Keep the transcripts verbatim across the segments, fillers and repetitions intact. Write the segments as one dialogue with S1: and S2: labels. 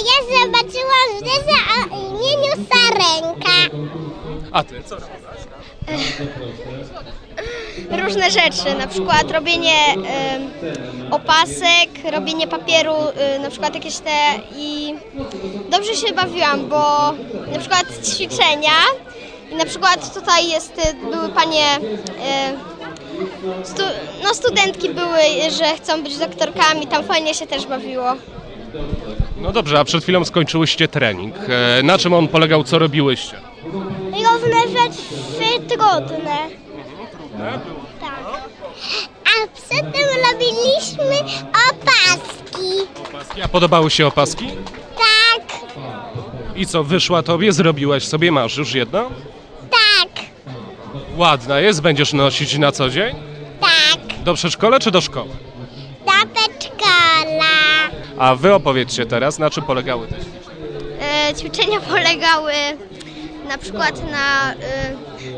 S1: ja zobaczyłam zdjęcie o imieniu Sarenka.
S2: A ty co robisz?
S3: Różne rzeczy, na przykład robienie y, opasek, robienie papieru, y, na przykład jakieś te i dobrze się bawiłam, bo na przykład ćwiczenia i na przykład tutaj jest, były panie, y, stu, no studentki były, że chcą być doktorkami, tam fajnie się też bawiło.
S2: No dobrze, a przed chwilą skończyłyście trening. E, na czym on polegał, co robiłyście?
S1: Różne rzeczy trudne. Tak. A przedtem robiliśmy opaski.
S2: Opaski. A podobały się opaski?
S1: Tak,
S2: I co, wyszła tobie? Zrobiłaś sobie? Masz już jedno?
S1: tak,
S2: Ładna jest? Będziesz nosić na co dzień?
S1: tak.
S2: Do przedszkola czy do szkoły?
S1: Do przedszkola.
S2: A wy opowiedzcie teraz, na czym polegały te ćwiczenia?
S3: E, ćwiczenia polegały na przykład na... E,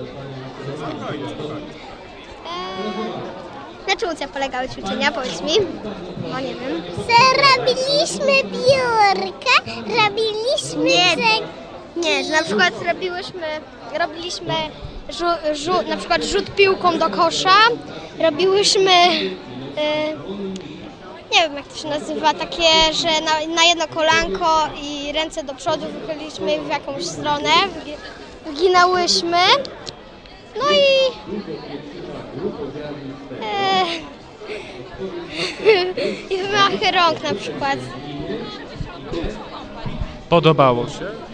S3: na czym u Ciebie polegały ćwiczenia? Powiedz mi. O, nie wiem.
S1: Robiliśmy biurkę, robiliśmy...
S3: Nie.
S1: że-
S3: Nie, że na przykład robiłyśmy, robiliśmy żu, żu, na przykład rzut piłką do kosza, robiłyśmy, e, nie wiem jak to się nazywa, takie, że na, na jedno kolanko i ręce do przodu wychyliliśmy w jakąś stronę, wygi- wyginałyśmy, no i e, i wymachy rąk na przykład.
S2: Podobało się?